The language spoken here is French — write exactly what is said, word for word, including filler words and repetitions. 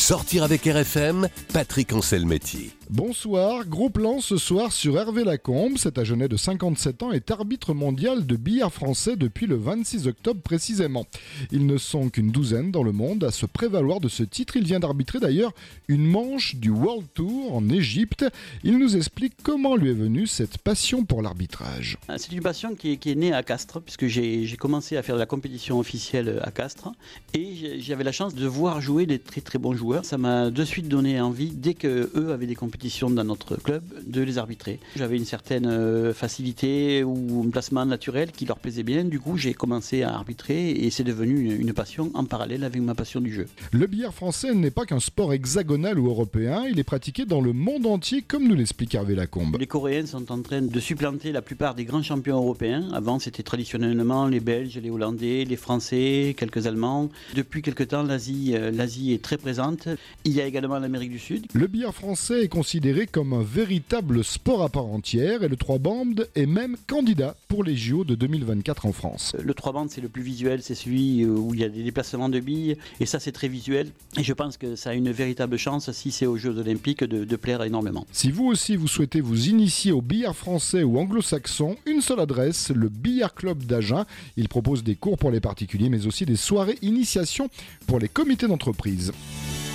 Sortir avec R F M, Patrick Anselmetti. Bonsoir, gros plan ce soir sur Hervé Lacombe. Cet Agenais de cinquante-sept ans est arbitre mondial de billard français depuis le vingt-six octobre précisément. Ils ne sont qu'une douzaine dans le monde à se prévaloir de ce titre. Il vient d'arbitrer d'ailleurs une manche du World Tour en Égypte. Il nous explique comment lui est venue cette passion pour l'arbitrage. C'est une passion qui est, qui est née à Castres, puisque j'ai, j'ai commencé à faire de la compétition officielle à Castres et j'avais la chance de voir jouer des très très bons joueurs. Ça m'a de suite donné envie, dès qu'eux avaient des compétitions dans notre club, de les arbitrer. J'avais une certaine facilité ou un placement naturel qui leur plaisait bien. Du coup, j'ai commencé à arbitrer et c'est devenu une, une passion en parallèle avec ma passion du jeu. Le billard français n'est pas qu'un sport hexagonal ou européen, il est pratiqué dans le monde entier, comme nous l'explique Hervé Lacombe. Les Coréens sont en train de supplanter la plupart des grands champions européens. Avant, c'était traditionnellement les Belges, les Hollandais, les Français, quelques Allemands. Depuis quelque temps, l'Asie, euh, l'Asie est très présente. Il y a également l'Amérique du Sud. Le billard français est considéré comme un véritable sport à part entière et le trois bandes est même candidat pour les J O de deux mille vingt-quatre en France. Le trois bandes, c'est le plus visuel, c'est celui où il y a des déplacements de billes et ça, c'est très visuel. Et je pense que ça a une véritable chance, si c'est aux Jeux Olympiques, de, de plaire énormément. Si vous aussi vous souhaitez vous initier au billard français ou anglo-saxon, une seule adresse, le Billard Club d'Agen. Il propose des cours pour les particuliers mais aussi des soirées initiation pour les comités d'entreprise.